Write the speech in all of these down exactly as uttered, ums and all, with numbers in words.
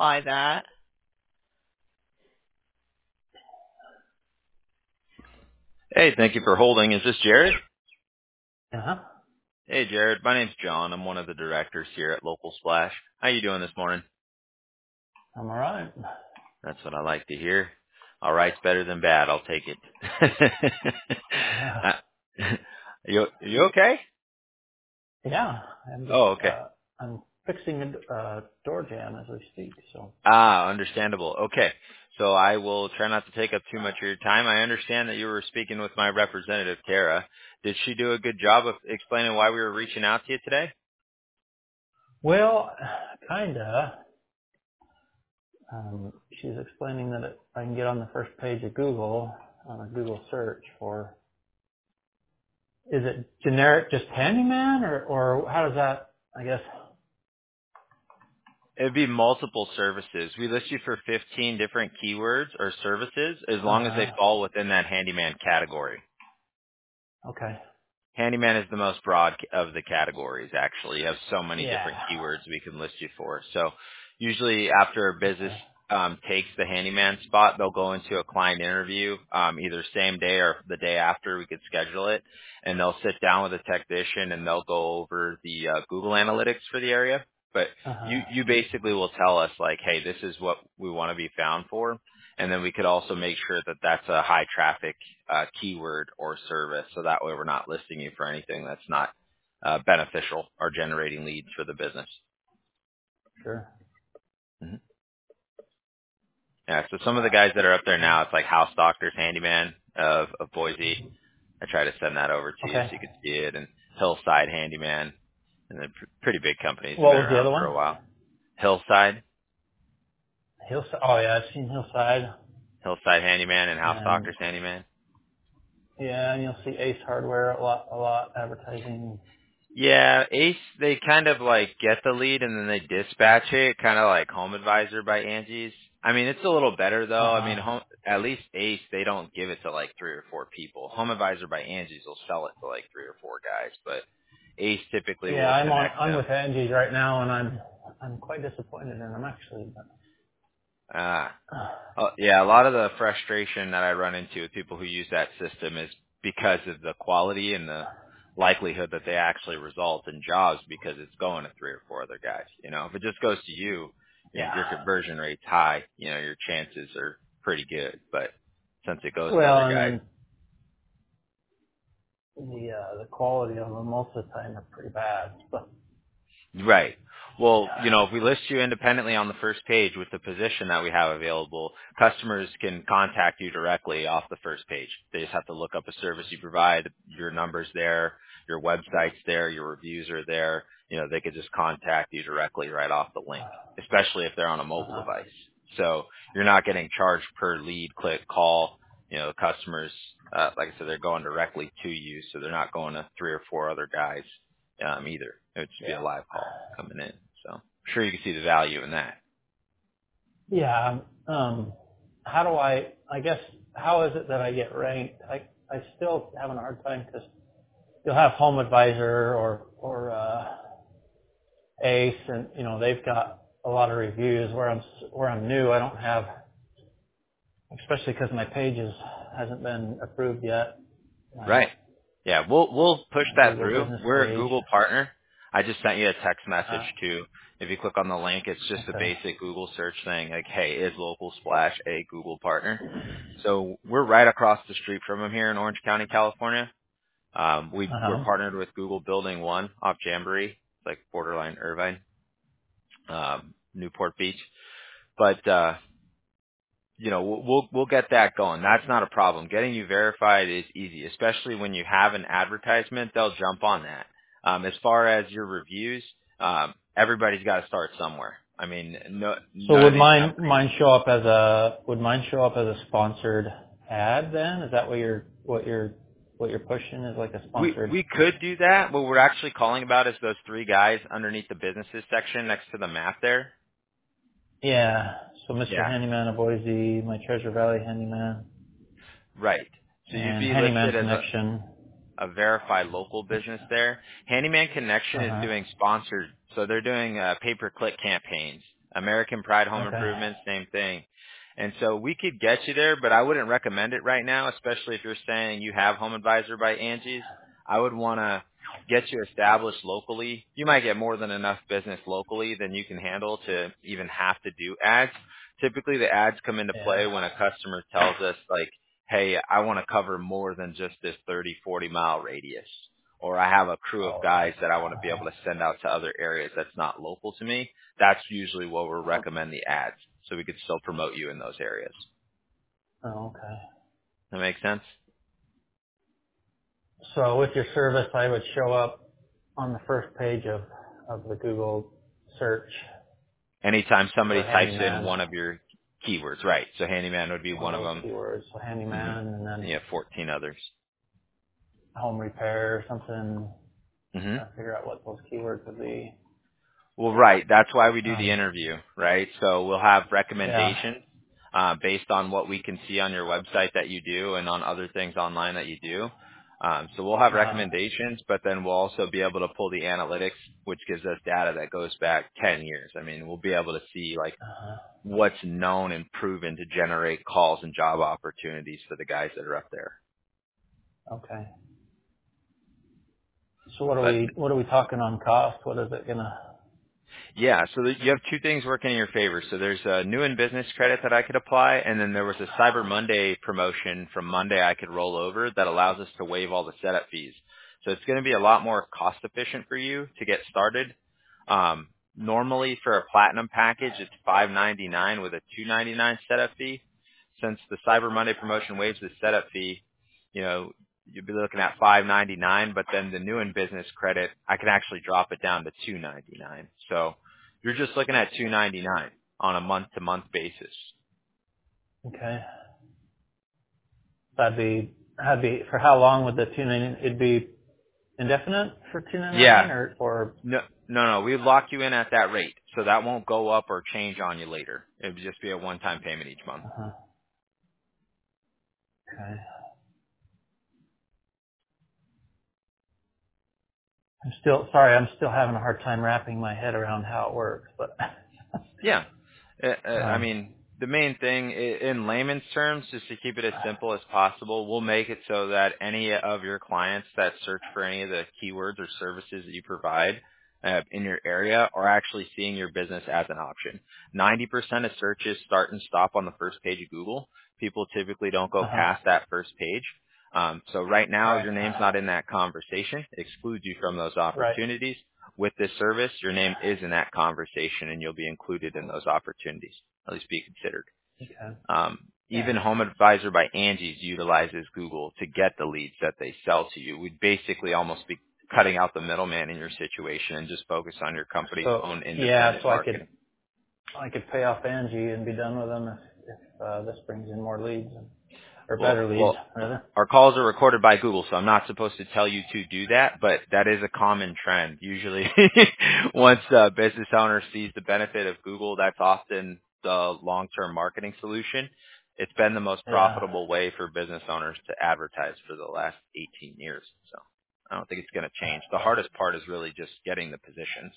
verify that. Hey, thank you for holding. Is this Jared? Uh-huh. Hey, Jared. My name's John. I'm one of the directors here at Local Splash. How you doing this morning? I'm all right. That's what I like to hear. All right's better than bad. I'll take it. Uh, uh, you you okay? yeah, I'm just Oh, okay. uh, I'm fixing a uh, door jam as we speak. So Ah, understandable. Okay. So I will try not to take up too much of your time. I understand that you were speaking with my representative, Tara. Did she do a good job of explaining why we were reaching out to you today? well, kinda. Um, she's explaining that it, I can get on the first page of Google on a Google search for. Is it generic just handyman or or how does that? I guess. It'd be multiple services. We list you for fifteen different keywords or services as long as they Uh, fall within that handyman category. okay. Handyman is the most broad of the categories, actually. You have so many Yeah. different keywords we can list you for. So usually after a business Okay. um, takes the handyman spot, they'll go into a client interview, um, either same day or the day after. We could schedule it, and they'll sit down with a technician and they'll go over the uh, Google Analytics for the area. But Uh huh. you, you basically will tell us, like, hey, this is what we want to be found for. And then we could also make sure that that's a high traffic uh, keyword or service, so that way we're not listing you for anything that's not uh, beneficial or generating leads for the business. Sure. hmm Yeah, so some of the guys that are up there now, it's like House Doctors Handyman of, of Boise. I try to send that over to you so Okay. you could see it, and Hillside Handyman, and then pr- pretty big companies have What been was the around other for one? a while. Hillside, Hillside. Oh yeah, I've seen Hillside. Hillside Handyman, and House And Doctors Handyman. yeah, and you'll see Ace Hardware a lot, a lot advertising. Yeah, Ace, they kind of like get the lead and then they dispatch it, kind of like Home Advisor by Angie's. I mean, it's a little better Uh though. I mean, huh. home, at least Ace, they don't give it to like three or four people. Home Advisor by Angie's will sell it to like three or four guys, but Ace typically Yeah, will I'm on. connect I'm them. with Angie's right now, and I'm I'm quite disappointed in them actually. But, Ah. uh, Uh, yeah, a lot of the frustration that I run into with people who use that system is because of the quality and the likelihood that they actually result in jobs because it's going to three or four other guys. You know, if it just goes to you, your, yeah. your conversion rate's high. You know, your chances are pretty good. But since it goes to other Well, and guys, then the uh, the quality of them most of the time are pretty bad. But right. Well, you know, yeah. if we list you independently on the first page with the position that we have available, customers can contact you directly off the first page. They just have to look up a service you provide, your number's there, your website's there, your reviews are there. You know, they could just contact you directly right off the link, especially if they're on a Uh mobile huh. device. So you're not getting charged per lead, click, call. You know, customers, uh, like I said, they're going directly to you, so they're not going to three or four other guys um, either. It would just be a Yeah. live call coming in. So I'm sure you can see the value in that. Yeah. Um. How do I? I guess how is it that I get ranked? I I still having a hard time because you'll have Home Advisor or or uh, Ace, and you know they've got a lot of reviews. Where I'm s- where I'm new, I don't have, especially because my page is, hasn't been approved yet. My Right. Yeah, we'll we'll push my that Google through. business We're a page. Google partner. I just sent you a text message Uh, too. If you click on the link, it's just a okay. basic Google search thing like, hey, is Local Splash a Google partner? So we're right across the street from them here in Orange County, California. Um, we Uh we're huh. partnered with Google Building One off Jamboree, it's like borderline Irvine, um, Newport Beach. But uh, you know, we'll, we'll we'll get that going. That's not a problem. Getting you verified is easy, especially when you have an advertisement. They'll jump on that. Um, as far as your reviews, um, everybody's got to start somewhere. I mean, no, So none of would these mine companies. mine show up as a would mine show up as a sponsored ad then? Is that what you're what you're what you're pushing is like a We sponsored? we could do that. What we're actually calling about is those three guys underneath the businesses section next to the map there. Yeah. So Mister Yeah, Handyman of Boise, my Treasure Valley Handyman, right. So you'd and be Handyman listed as a Connection. a verified local Which business there. Handyman Connection uh is huh. doing sponsored, so they're doing uh, pay-per-click campaigns American Pride Home Okay. Improvement, same thing. And so we could get you there, but I wouldn't recommend it right now, especially if you're saying you have Home Advisor by Angie's. I would want to get you established locally. You might get more than enough business locally than you can handle to even have to do ads. Typically the ads come into play Yeah. when a customer tells us like, hey, I want to cover more than just this thirty, forty mile radius. Or I have a crew of All guys right. that I want to be able to send out to other areas that's not local to me. That's usually what we'll recommend the ads, so we could still promote you in those areas. Oh, okay. That make sense? So with your service, I would show up on the first page of, of the Google search Anytime somebody for types in handyman, one of your keywords, right? So handyman would be one one of of those them. keywords, so hmm handyman, and then You have fourteen others. home repair or something. hmm Trying to figure out what those keywords would be. Well, right. That's why we do the Um, interview, right? So we'll have yeah. recommendations uh, based on what we can see on your website that you do and on other things online that you do. Um, so we'll have Uh-huh. recommendations, but then we'll also be able to pull the analytics, which gives us data that goes back ten years. I mean, we'll be able to see like Uh-huh. what's known and proven to generate calls and job opportunities for the guys that are up there. Okay. So what are But we, what are we talking on cost? What is it gonna, yeah, so that you have two things working in your favor. So there's a new in business credit that I could apply, and then there was a Cyber Monday promotion from Monday I could roll over that allows us to waive all the setup fees. So it's going to be a lot more cost efficient for you to get started. Um, normally for a platinum package, it's five ninety-nine with a two ninety-nine setup fee. Since the Cyber Monday promotion waives the setup fee, you know, you'd be looking at five ninety-nine, but then the new in business credit, I can actually drop it down to two ninety-nine. So you're just looking at two ninety-nine on a month to month basis. okay. That'd be, that'd be, for how long would the two ninety, it'd be indefinite for two ninety-nine Yeah. or, or, No, no, no. We lock you in at that rate, so that won't go up or change on you later. It would just be a one-time payment each month. uh-huh. Okay. I'm still, sorry, I'm still having a hard time wrapping my head around how it works, but, Yeah. Uh, uh, I um, mean, the main thing i- in layman's terms, just to keep it as simple as possible, we'll make it so that any of your clients that search for any of the keywords or services that you provide uh, in your area are actually seeing your business as an option. ninety percent of searches start and stop on the first page of Google. People typically don't go uh-huh. past that first page. Um, so right now, Right. your name's not in that conversation. It excludes you from those Right. opportunities. With this service, your name is in that conversation and you'll be included in those opportunities, at least be considered. Okay. Um, Yeah. even Home Advisor by Angie's utilizes Google to get the leads that they sell to you. We'd basically almost be cutting out the middleman in your situation and just focus on your company's So, own yeah, independent so I could, marketing. I could pay off Angie and be done with them if, if, uh, this brings in more leads or Well, better leads, well, rather. our calls are recorded by Google, so I'm not supposed to tell you to do that, but that is a common trend. Usually, once a business owner sees the benefit of Google, that's often the long-term marketing solution. It's been the most Yeah. profitable way for business owners to advertise for the last eighteen years. So I don't think it's going to change. The hardest part is really just getting the positions.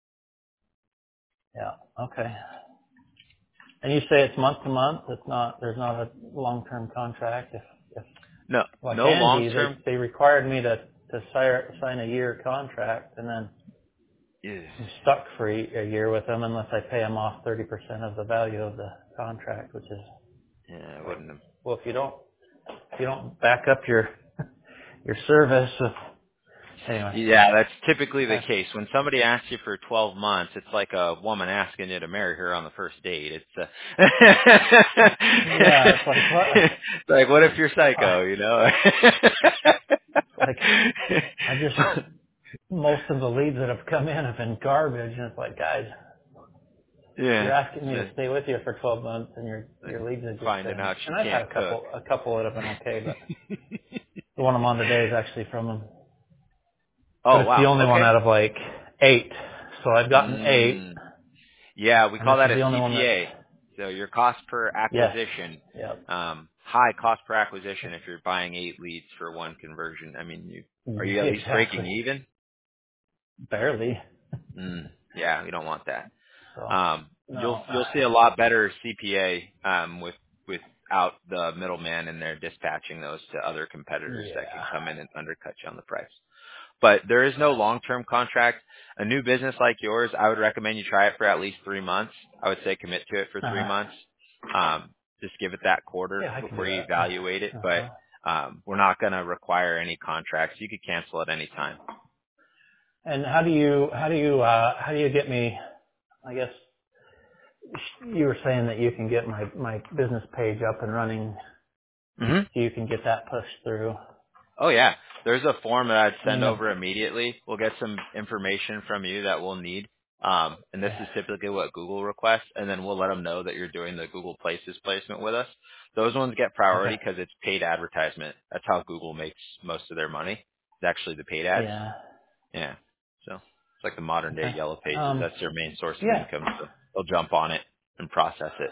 Yeah. Okay. And you say it's month to month. It's not, there's not a long-term contract. If, if No, like no Angie, they, long-term. they required me to, to si- sign a year contract and then Yeah, I'm stuck for a, a year with them unless I pay them off thirty percent of the value of the contract, which is I like, wouldn't have. well, if you don't, if you don't back up your, your service with, anyway. Yeah, that's typically the Uh, case. When somebody asks you for twelve months, it's like a woman asking you to marry her on the first date. It's uh, yeah, it's like what? it's like, what if you're Uh, psycho, you know? it's like I just most of the leads that have come in have been garbage, and it's like, guys, you're yeah, asking me to so, stay with you for twelve months, and your like, your leads have just finding been. out she And I've had can't a cook. couple, a couple that have been okay, but the one I'm on today is actually from them. But Oh it's the wow, only one okay. out of like eight, so I've gotten eight, Mm. Yeah, we and call this that is a the only one that. C P A. So your cost per Yes. acquisition, Yep. um, high cost per acquisition if you're buying eight leads for one conversion. I mean, you are you at least breaking Exactly. even? Barely. Mm, yeah, we don't want that. So. Um, you'll No. you'll see a lot better C P A um, with without the middleman in there dispatching those to other competitors that can Yeah. come in and undercut you on the price. But there is no long-term contract. A new business like yours, I would recommend you try it for at least three months. I would say commit to it for three Uh-huh. months. Um, just give it that quarter Yeah, I can do before you that. evaluate it. But Uh-huh. um, we're not going to require any contracts. You could cancel at any time. And how do you, how do you, uh, how do you get me, I guess you were saying that you can get my, my business page up and running, hmm so you can get that pushed through. Oh yeah, there's a form that I'd I send mean, if, over immediately. We'll get some information from you that we'll need. Um, and this is typically what Google requests, and then we'll let them know that you're doing the Google Places placement with us. Those ones get priority okay. because it's paid advertisement. That's how Google makes most of their money. It's actually the paid ads. Yeah. Yeah. So it's like the modern day Okay. Yellow Pages. Um, That's their main source of yeah. income. So they'll jump on it and process it.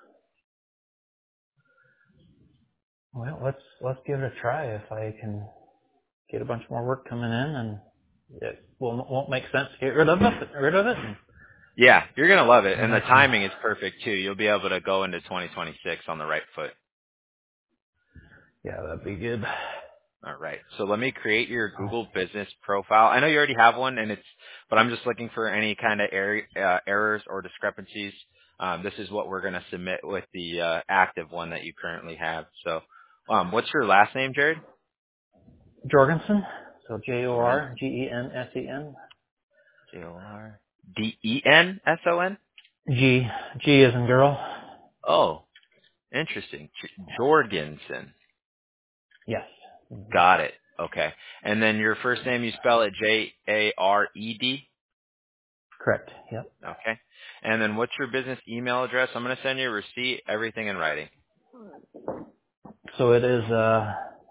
Well, let's, let's give it a try. If I can get a bunch more work coming in, and it will, won't make sense to get rid of it, rid of it. And Yeah, you're gonna love it, then and I the can, timing is perfect too. You'll be able to go into twenty twenty-six on the right foot. yeah, that'd be good. All right. So let me create your Oh, Google business profile. I know you already have one, and it's, but I'm just looking for any kind of er, uh, errors or discrepancies. Um, this is what we're going to submit with the uh, active one that you currently have. So, um, what's your last name, Jared? Jorgensen. So J O Jordan. R G E N S E N. J O R D E N S O N. G G is in girl. Oh, interesting. J- Jorgensen. Yes. Mhm. Got it. Okay. And then your first name, you spell it J A R E D. Correct. Yep. Okay. And then what's your business email address? I'm going to send you a receipt, everything in writing. So it is. Uh,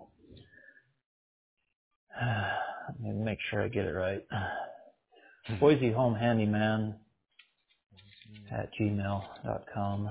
let me make sure I get it right. Boise Home Handyman at gmail dot com.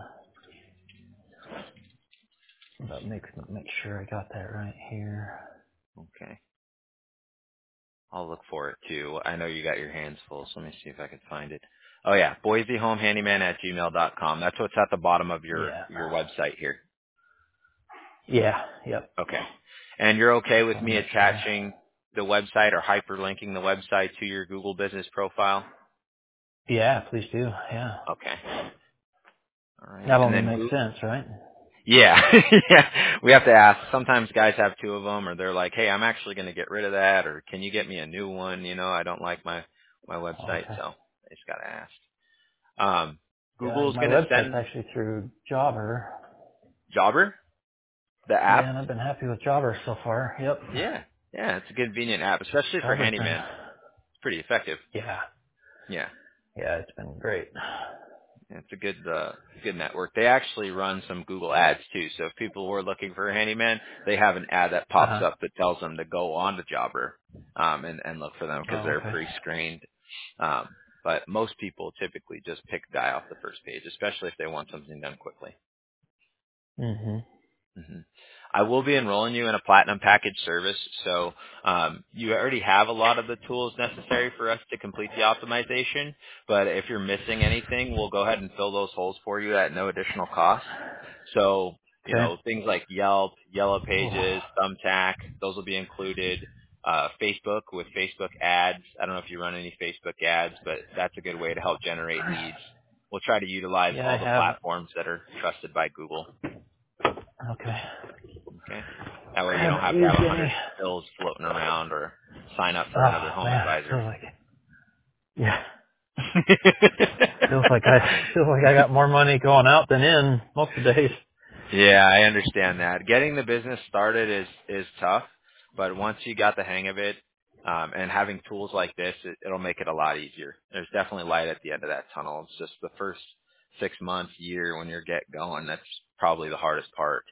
But make make sure I got that right here. Okay. I'll look for it too. I know you got your hands full, so let me see if I can find it. Oh yeah, Boise Home Handyman at gmail dot com. That's what's at the bottom of your, Yeah. your website here. Yeah. Yep. Okay. And you're okay Just with want to me make sure. attaching the website or hyperlinking the website to your Google business profile? Yeah. Please do. Yeah. Okay. All right. That And only then makes Goo- sense, right? Yeah, yeah. We have to ask. Sometimes guys have two of them, or they're like, "Hey, I'm actually going to get rid of that," or "Can you get me a new one?" You know, I don't like my my website, Okay. so I just got to ask. Um, Yeah. Google's My going to website's send actually through Jobber. Jobber, the Yeah, app. and I've been happy with Jobber so far. Yep. Yeah, yeah, it's a convenient app, especially for Jobber's been. handyman. It's pretty effective. Yeah. Yeah. Yeah, it's been great. Yeah, it's a good, uh, good network. They actually run some Google ads too. So if people were looking for a handyman, they have an ad that Uh pops huh. up that tells them to go on to Jobber, um, and, and look for them because Oh, they're okay. pre-screened. Um, but most people typically just pick a guy off the first page, especially if they want something done quickly. Mhm. hmm I will be enrolling you in a platinum package service, so um, you already have a lot of the tools necessary for us to complete the optimization. But if you're missing anything, we'll go ahead and fill those holes for you at no additional cost. So, you Okay. know, things like Yelp, Yellow Oh. Pages, Thumbtack, those will be included. Uh, Facebook with Facebook ads. I don't know if you run any Facebook ads, but that's a good way to help generate leads. We'll try to utilize Yeah, I all the have. platforms that are trusted by Google. Okay. Okay. That way I you don't haven't have to have used a any. hundred bills floating around or sign up for another Oh home man, advisor. feels like. Yeah. Feels like I feels like I got more money going out than in most of the days. Yeah, I understand that. Getting the business started is is tough, but once you got the hang of it, um, and having tools like this, it, it'll make it a lot easier. There's definitely light at the end of that tunnel. It's just the first six months, year when you're get going. That's probably the hardest part.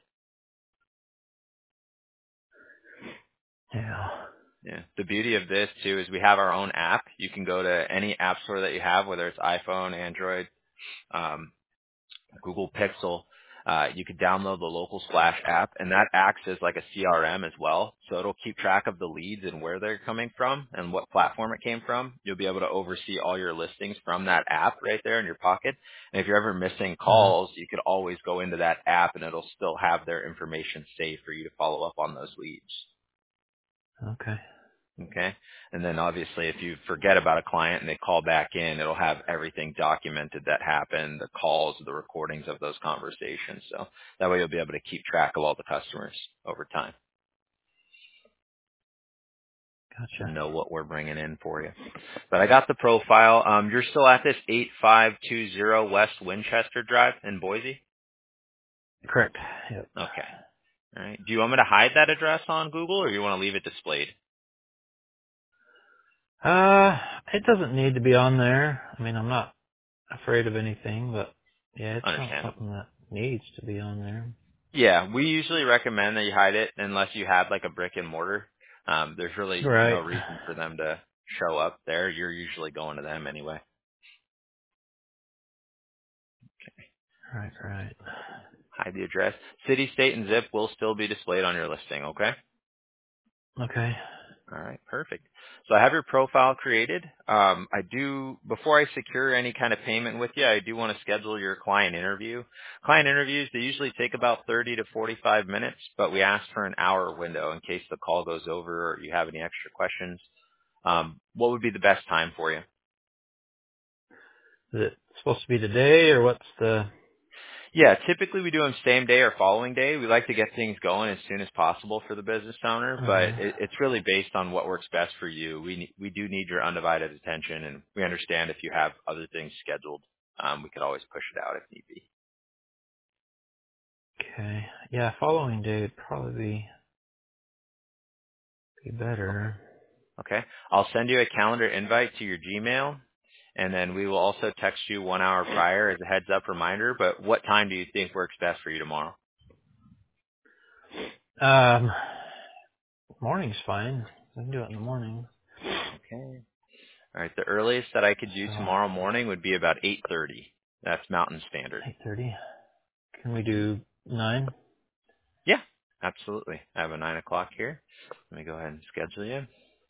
Yeah. Yeah. The beauty of this too is we have our own app. You can go to any app store that you have, whether it's iPhone, Android, um, Google Pixel. Uh, you could download the Local Splash app, and that acts as like a C R M as well. So it'll keep track of the leads and where they're coming from and what platform it came from. You'll be able to oversee all your listings from that app right there in your pocket. And if you're ever missing Uh-huh. calls, you could always go into that app, and it'll still have their information saved for you to follow up on those leads. Okay. Okay. And then obviously if you forget about a client and they call back in, it'll have everything documented that happened, the calls, the recordings of those conversations. So that way you'll be able to keep track of all the customers over time and Gotcha. know what we're bringing in for you. But I got the profile. Um, you're still at this eight five two zero West Winchester Drive in Boise? Correct. Yep. Okay. All right. Do you want me to hide that address on Google, or you want to leave it displayed? Uh, it doesn't need to be on there. I mean, I'm not afraid of anything, but yeah, it's not Understandable. something that needs to be on there. Yeah, we usually recommend that you hide it unless you have like a brick and mortar. Um, there's really no Right. reason for them to show up there. You're usually going to them anyway. Right, right. Hide the address. City, state, and zip will still be displayed on your listing, okay? Okay. All right, perfect. So I have your profile created. Um, I do, before I secure any kind of payment with you, I do want to schedule your client interview. Client interviews, they usually take about thirty to forty-five minutes, but we ask for an hour window in case the call goes over or you have any extra questions. Um, what would be the best time for you? Is it supposed to be today, or what's the? Yeah, typically we do them same day or following day. We like to get things going as soon as possible for the business owner, but Uh, it, it's really based on what works best for you. We ne- we do need your undivided attention, and we understand if you have other things scheduled, um, we could always push it out if need be. okay. Yeah, following day would probably be be Okay. better. Okay. I'll send you a calendar invite to your Gmail, and then we will also text you one hour prior as a heads up reminder. But what time do you think works best for you tomorrow? Um, morning's fine. We can do it in the morning. Okay. All right. The earliest that I could do So tomorrow morning would be about eight thirty. That's Mountain Standard. eight thirty. Can we do nine? Yeah, absolutely. I have a nine o'clock here. Let me go ahead and schedule you.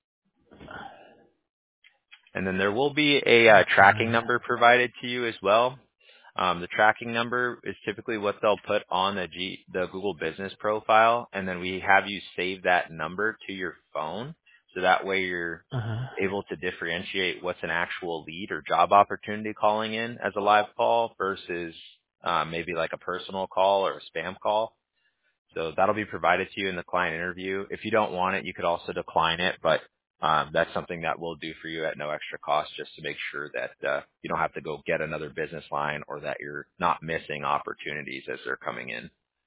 And then there will be a uh, tracking Nine. number provided to you as well. Um, the tracking number is typically what they'll put on the G, the Google Business profile, and then we have you save that number to your phone, so that way you're Uh huh. able to differentiate what's an actual lead or job opportunity calling in as a live call versus uh, maybe like a personal call or a spam call. So that'll be provided to you in the client interview. If you don't want it, you could also decline it, but um, that's something that we'll do for you at no extra cost just to make sure that uh, you don't have to go get another business line or that you're not missing opportunities as they're coming in.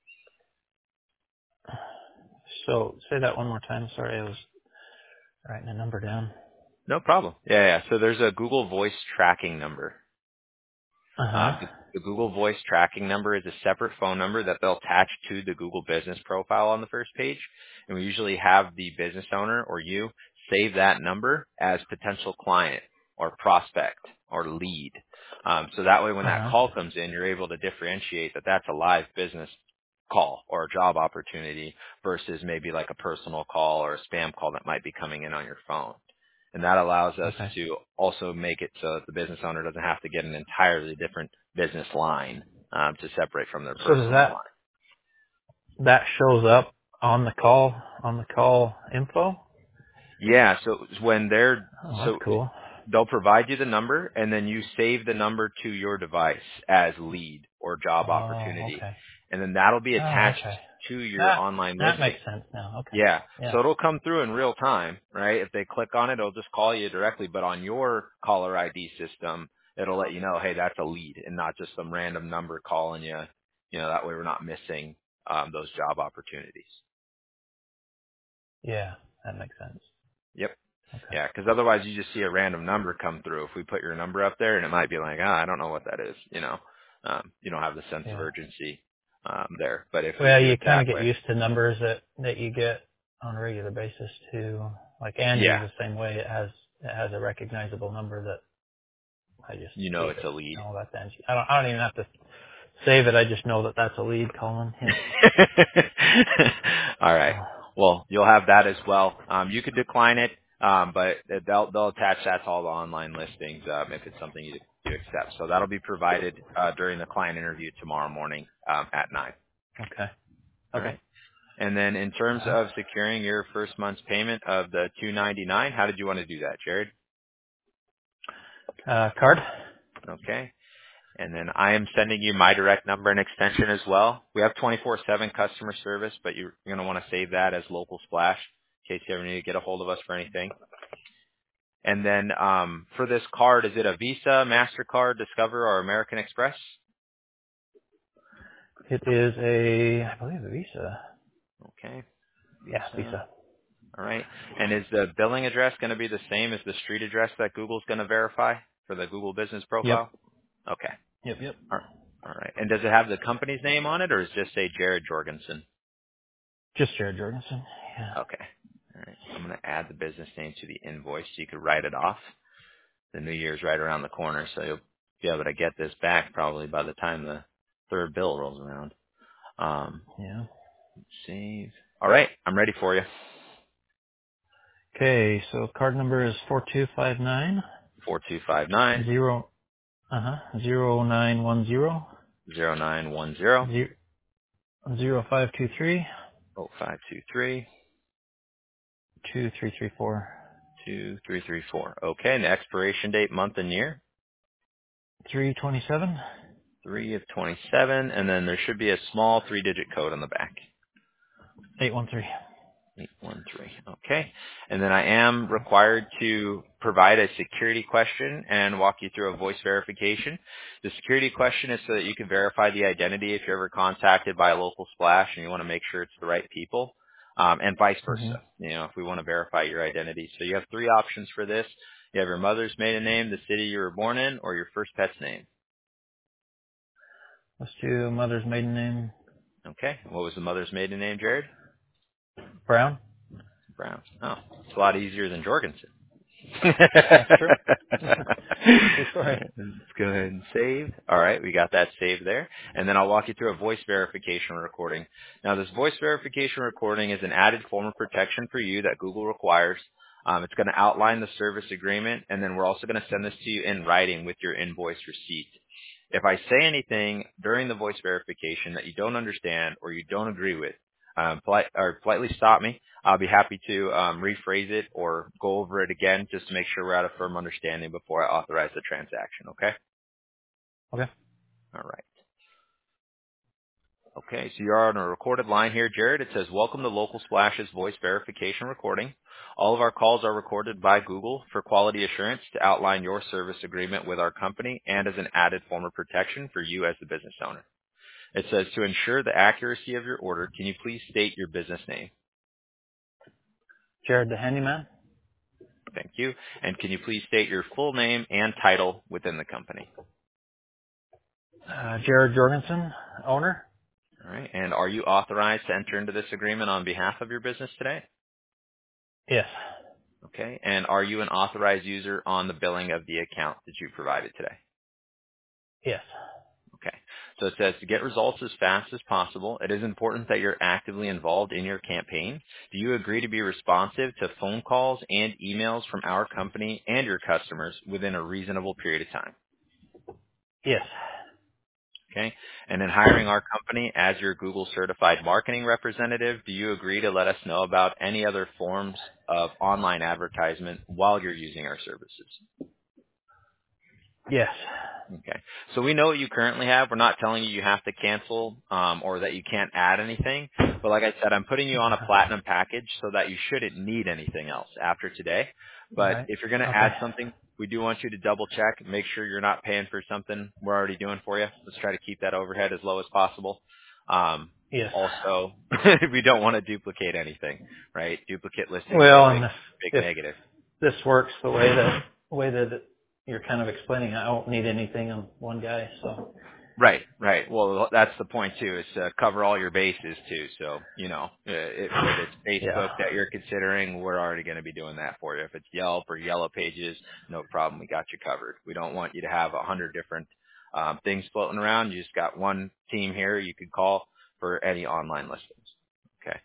So say that one more time. Sorry, I was writing a number down. No problem. Yeah, yeah. So there's a Google Voice tracking number. Uh huh. Um, the, the Google Voice tracking number is a separate phone number that they'll attach to the Google Business profile on the first page. And we usually have the business owner or you save that number as potential client or prospect or lead. Um, so that way when Uh that huh. call comes in, you're able to differentiate that that's a live business call or a job opportunity versus maybe like a personal call or a spam call that might be coming in on your phone. And that allows us Okay. to also make it so that the business owner doesn't have to get an entirely different business line um, to separate from their So does personal that line. that shows up on the call on the call info? Yeah, so when they're Oh, that's so cool. they'll provide you the number and then you save the number to your device as lead or job Oh, opportunity. okay. And then that'll be Oh, attached okay. to your That online that listing. makes sense now. Okay. Yeah. So Yeah. it'll come through in real time, right? If they click on it, it'll just call you directly. But on your caller I D system, it'll let you know, hey, that's a lead and not just some random number calling you. You know, that way we're not missing um, those job opportunities. Yeah, that makes sense. Yep. Okay. Yeah, because otherwise you just see a random number come through. If we put your number up there and it might be like, ah, I don't know what that is. You know, um, you don't have the sense of Yeah. urgency um, there. But if we Well, do you it kind that of get way, used to numbers that that you get on a regular basis too. Like Angie's yeah, the same way. It has it has a recognizable number that I just you know save it's it. a lead. Oh, that's Angie. I don't I don't even have to save it. I just know that that's a lead calling him. All right. Well, you'll have that as well. Um, you could decline it, um, but they'll they'll attach that to all the online listings um, if it's something you you accept. So that'll be provided uh, during the client interview tomorrow morning um, at nine. Okay. All Okay. right. And then in terms Uh, of securing your first month's payment of the two ninety-nine, how did you want to do that, Jared? uh, card. Okay. And then I am sending you my direct number and extension as well. We have twenty-four seven customer service, but you're, you're going to want to save that as local splash in case you ever need to get a hold of us for anything. And then um, for this card, is it a Visa, MasterCard, Discover, or American Express? It is a, I believe, a Visa. Okay, Yeah, Visa. Visa. All right. And is the billing address going to be the same as the street address that Google's going to verify for the Google business Yep. profile? Okay. Yep. Yep. All all right. And does it have the company's name on it, or does it just say Jared Jorgensen? Just Jared Jorgensen. Yeah. Okay. All right. I'm going to add the business name to the invoice so you can write it off. The new year's right around the corner, so you'll be able to get this back probably by the time the third bill rolls around. Um, Yeah. save. All right. I'm ready for you. Okay, so card number is four two five nine four two five nine zero uh huh zero nine one zero zero nine one zero zero zero five two three oh five two three two three three four two three three four. Okay. And the expiration date, month and year, three twenty seven three of twenty-seven. And then there should be a small three-digit code on the back. eight one three. eight one three. Okay. And then I am required to provide a security question and walk you through a voice verification. The security question is so that you can verify the identity if you're ever contacted by a local splash and you want to make sure it's the right people, um, and vice Mm-hmm. versa, you know, if we want to verify your identity. So you have three options for this. You have your mother's maiden name, the city you were born in, or your first pet's name. Let's do mother's maiden name. Okay. What was the mother's maiden name, Jared? Brown. Brown. Oh, it's a lot easier than Jorgensen. That's true. True story. Let's go ahead and save. All right, we got that saved there. And then I'll walk you through a voice verification recording. Now, this voice verification recording is an added form of protection for you that Google requires. Um, it's going to outline the service agreement, and then we're also going to send this to you in writing with your invoice receipt. If I say anything during the voice verification that you don't understand or you don't agree with, um, polite, or politely stop me. I'll be happy to um, rephrase it or go over it again just to make sure we're at a firm understanding before I authorize the transaction, okay? Okay. All right. Okay, so you're on a recorded line here, Jared. It says, welcome to Local Splash's voice verification recording. All of our calls are recorded by Google for quality assurance to outline your service agreement with our company and as an added form of protection for you as the business owner. It says, to ensure the accuracy of your order, can you please state your business name? Jared the handyman. Thank you. And can you please state your full name and title within the company? Uh, Jared Jorgensen, owner. All right. And are you authorized to enter into this agreement on behalf of your business today? Yes. Okay. And are you an authorized user on the billing of the account that you provided today? Yes. Okay. So it says to get results as fast as possible, it is important that you're actively involved in your campaign. Do you agree to be responsive to phone calls and emails from our company and your customers within a reasonable period of time? Yes. Okay. And then hiring our company as your Google certified marketing representative, do you agree to let us know about any other forms of online advertisement while you're using our services? Yes. Okay. So we know what you currently have. We're not telling you you have to cancel um, or that you can't add anything. But like I said, I'm putting you on a platinum package so that you shouldn't need anything else after today. But Right. if you're going to Okay. add something, we do want you to double check, make sure you're not paying for something we're already doing for you. Let's try to keep that overhead as low as possible. Um, Yes. also, we don't want to duplicate anything, right? Duplicate listings are a Well, big, and if, big if negative. this works the way that way that you're kind of explaining, I don't need anything on one guy. So. Right, right. Well, that's the point too, is to cover all your bases too. So, you know, uh, if, if it's Yeah. Facebook that you're considering, we're already going to be doing that for you. If it's Yelp or Yellow Pages, no problem. We got you covered. We don't want you to have a hundred different um, things floating around, you just got one team here you could call for any online listings. Okay.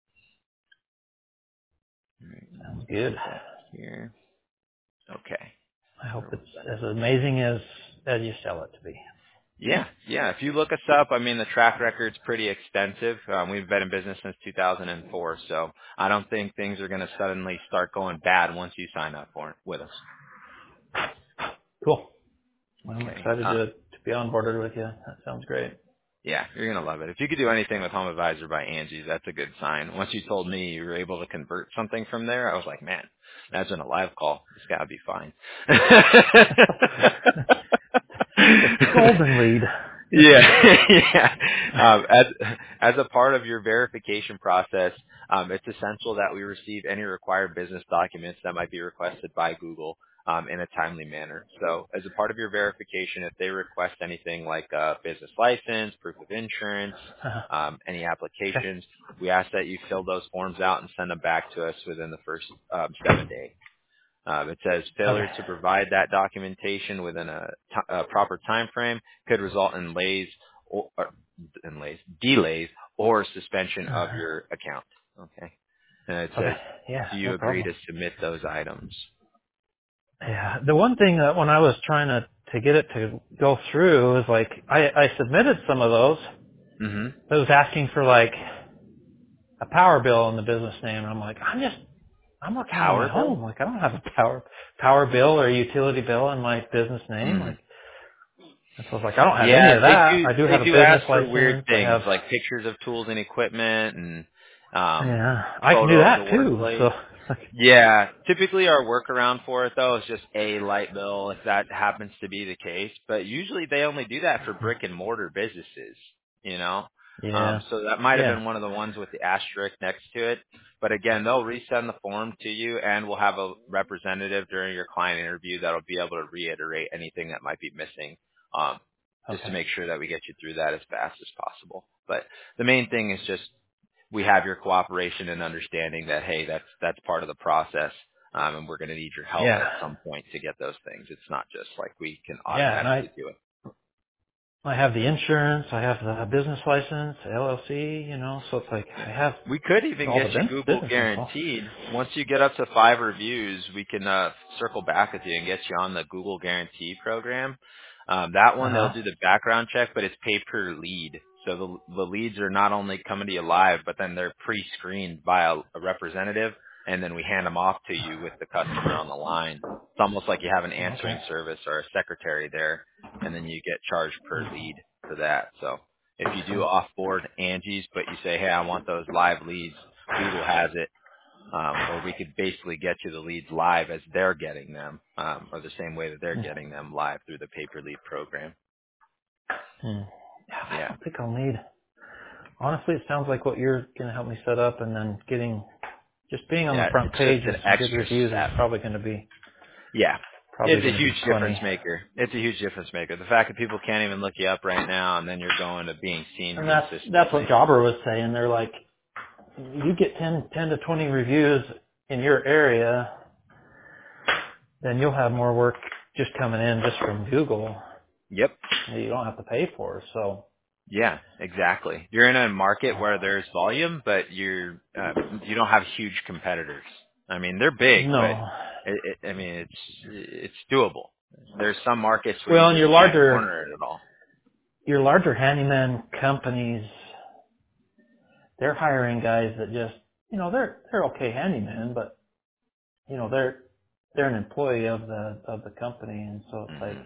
All right, Sounds let's good. get that here. Okay. I hope Where was it's that? as amazing as as you sell it to be. Yeah, yeah. If you look us up, I mean, the track record's pretty extensive. Um, we've been in business since two thousand four, so I don't think things are going to suddenly start going bad once you sign up for it with us. Cool. Well, I'm Okay. excited Uh, to to be onboarded with you. That sounds great. yeah, you're going to love it. If you could do anything with Home Advisor by Angie's, that's a good sign. Once you told me you were able to convert something from there, I was like, man, imagine a live call. This guy would be fine. It's the golden lead. Yeah, yeah. Um, as as a part of your verification process, um, it's essential that we receive any required business documents that might be requested by Google um, in a timely manner. So, as a part of your verification, if they request anything like a business license, proof of insurance, um, any Okay. applications, we ask that you fill those forms out and send them back to us within the first um, seven days. Um, it says failure Okay. to provide that documentation within a, t- a proper time frame could result in delays or, or in delays, delays or suspension of Uh, your account. Okay. And it okay. says, Yeah, do you no agree problem. to submit those items? Yeah. The one thing that when I was trying to to get it to go through is like I I submitted some of those. Mm-hmm. It was asking for like a power bill in the business name, and I'm like, I'm just I'm working out of my Power bill? home. Like I don't have a power power bill or a utility bill in my business name. Hmm. Like and so I was like, I don't have any Yeah, of they that. do. I do They have a do business ask for weird license. I things have like pictures of tools and equipment and um, yeah. I can do photo of the that too. workplace. So Yeah, typically our workaround for it though is just a light bill if that happens to be the case. But usually they only do that for brick and mortar businesses, you know. yeah, Um, so that might have yeah. been one of the ones with the asterisk next to it. But again, they'll resend the form to you, and we'll have a representative during your client interview that'll be able to reiterate anything that might be missing, um, just to Okay. make sure that we get you through that as fast as possible. But the main thing is just we have your cooperation and understanding that, hey, that's that's part of the process, um, and we're going to need your help Yeah, at some point to get those things. It's not just like we can yeah. And I automatically do it. I have the insurance. I have the business license, L L C. You know, so it's like I have We could even all the get you ben- Google business info. guaranteed. Once you get up to five reviews, we can uh, circle back with you and get you on the Google Guarantee program. Um, that Uh one, they'll huh. do the background check, but it's pay per lead. So the, the leads are not only coming to you live, but then they're pre-screened by a, a representative, and then we hand them off to you with the customer on the line. It's almost like you have an Okay. answering service or a secretary there, and then you get charged per lead for that. So if you do Sweet. off-board Angie's, but you say, hey, I want those live leads, Google has it, um, or we could basically get you the leads live as they're getting them, um, or the same way that they're Hmm. getting them live through the pay-per-lead program. Hmm. Yeah, I Yeah. don't think I'll need. Honestly, it sounds like what you're going to help me set up, and then getting just being on the Yeah, front it's just page an with some good extra reviews is step. probably going to be Yeah. probably It's a going to huge be difference plenty. maker. It's a huge difference maker. The fact that people can't even look you up right now and then you're going to being seen And that's that's what consistently. Jobber was saying. They're like, you get ten, ten to twenty reviews in your area, then you'll have more work just coming in just from Google Yep. that you don't have to pay for. So, Yeah, exactly. You're in a market where there's volume, but you're uh, you don't have huge competitors. I mean, they're big, but no. it, it, I mean, it's it's doable. There's some markets where you Well, and just your can't larger, corner it at all. your larger handyman companies, they're hiring guys that just, you know, they're, they're okay handymen, but, you know, they're, they're an employee of the, of the company. And so it's Hmm. like,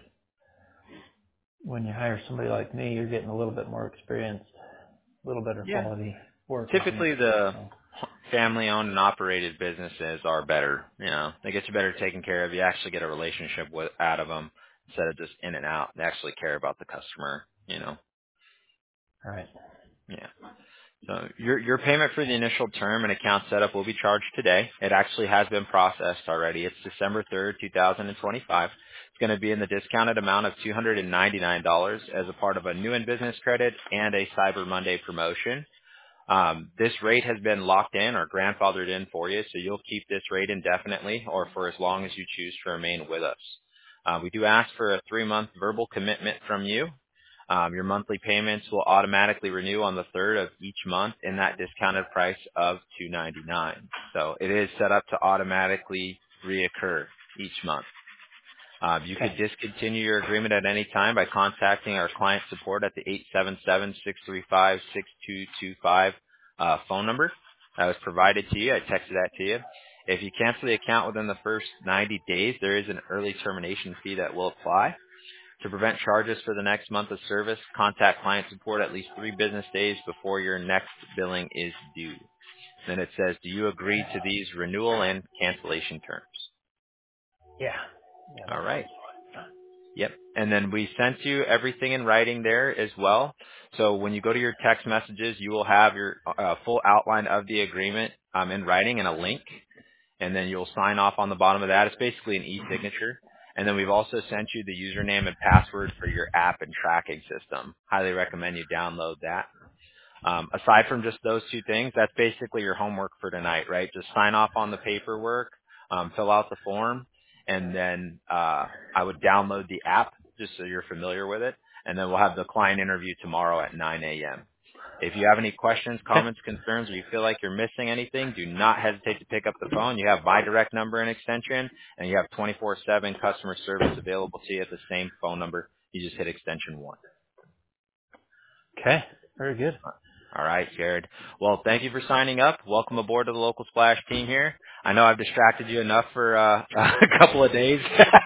when you hire somebody like me, you're getting a little bit more experience, a little better Yeah. quality work on you. Typically, the So, family-owned and operated businesses are better. You know, they get you better taken care of. You actually get a relationship with out of them instead of just in and out. They actually care about the customer. You know. all right. Yeah. So your your payment for the initial term and account setup will be charged today. It actually has been processed already. It's December third, two thousand twenty-five. It's going to be in the discounted amount of two hundred ninety-nine dollars as a part of a new in business credit and a Cyber Monday promotion. Um, this rate has been locked in or grandfathered in for you, so you'll keep this rate indefinitely or for as long as you choose to remain with us. Uh, we do ask for a three-month verbal commitment from you. Um, your monthly payments will automatically renew on the third of each month in that discounted price of two ninety-nine. So it is set up to automatically reoccur each month. Uh, you could Okay. discontinue your agreement at any time by contacting our client support at the eight seven seven, six three five, six two two five uh, phone number that was provided to you. I texted that to you. If you cancel the account within the first ninety days, there is an early termination fee that will apply. To prevent charges for the next month of service, contact client support at least three business days before your next billing is due. Then it says, do you agree to these renewal and cancellation terms? Yeah. Yeah, All that right. sounds fine. Yep. And then we sent you everything in writing there as well. So when you go to your text messages, you will have your uh, full outline of the agreement um, in writing and a link. And then you'll sign off on the bottom of that. It's basically an e-signature. And then we've also sent you the username and password for your app and tracking system. Highly recommend you download that. Um, aside from just those two things, that's basically your homework for tonight, right? Just sign off on the paperwork, um, fill out the form, and then uh, I would download the app just so you're familiar with it. And then we'll have the client interview tomorrow at nine a.m. If you have any questions, Okay. comments, concerns, or you feel like you're missing anything, do not hesitate to pick up the phone. You have my direct number and extension, and you have twenty-four seven customer service available to you at the same phone number. You just hit extension one. Okay. Very good. All right, Jared. Well, thank you for signing up. Welcome aboard to the Local Splash team here. I know I've distracted you enough for uh, a couple of days,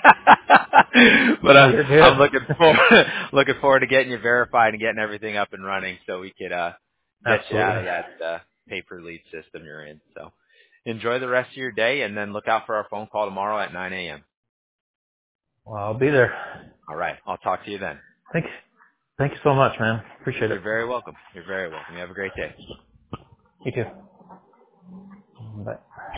but No, uh, you're I'm good. looking forward looking forward to getting you verified and getting everything up and running so we could uh, get you out Absolutely. of that uh, paper lead system you're in. So enjoy the rest of your day, and then look out for our phone call tomorrow at nine a.m. Well, I'll be there. All right, I'll talk to you then. Thanks. Thank you so much, man. Appreciate it. You're very welcome. You're very welcome. You have a great day. You too. Bye.